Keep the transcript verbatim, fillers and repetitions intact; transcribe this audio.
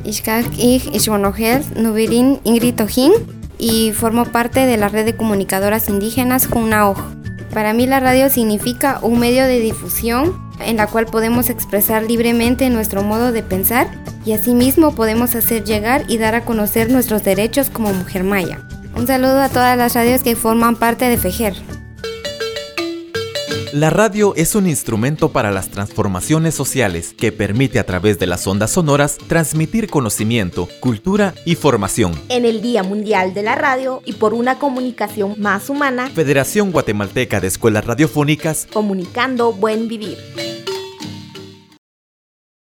Ishkak Ik Ishwanogel Nubirin Ingrid Tojín y formo parte de la red de comunicadoras indígenas Junnaoj. Para mí la radio significa un medio de difusión en la cual podemos expresar libremente nuestro modo de pensar y asimismo podemos hacer llegar y dar a conocer nuestros derechos como mujer maya. Un saludo a todas las radios que forman parte de FEJER. La radio es un instrumento para las transformaciones sociales que permite a través de las ondas sonoras transmitir conocimiento, cultura y formación. En el Día Mundial de la Radio y por una comunicación más humana, Federación Guatemalteca de Escuelas Radiofónicas, comunicando buen vivir.